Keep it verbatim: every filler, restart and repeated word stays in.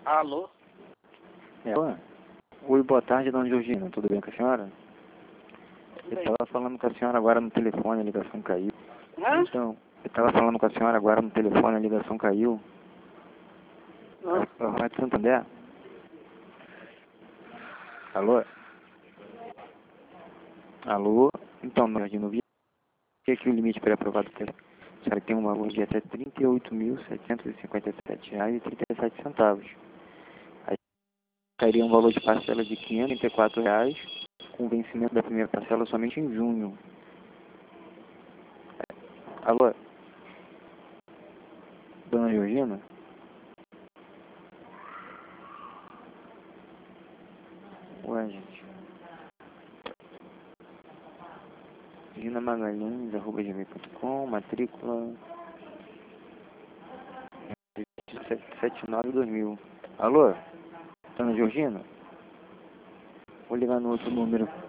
Alô? É. Oi, boa tarde, dona Georgina. Tudo bem com a senhora? Eu estava falando com a senhora agora no telefone, a ligação caiu. Hã? Então, eu estava falando com a senhora agora no telefone, a ligação caiu. Hã? É o Rádio Santander? Alô? Alô? Então, dona Georgina, eu vi aqui o limite pré-aprovado que a senhora tem um valor de até trinta e oito mil, setecentos e cinquenta e sete reais e trinta e sete centavos. Aí cairia um valor de parcela de quinhentos e trinta e quatro reais, com vencimento da primeira parcela somente em junho. Alô? Dona Georgina? Ué, gente. Gina Magalhães, arroba gmail ponto com, matrícula sete sete nove dois mil. Alô? Dona Georgina? Vou ligar no outro número.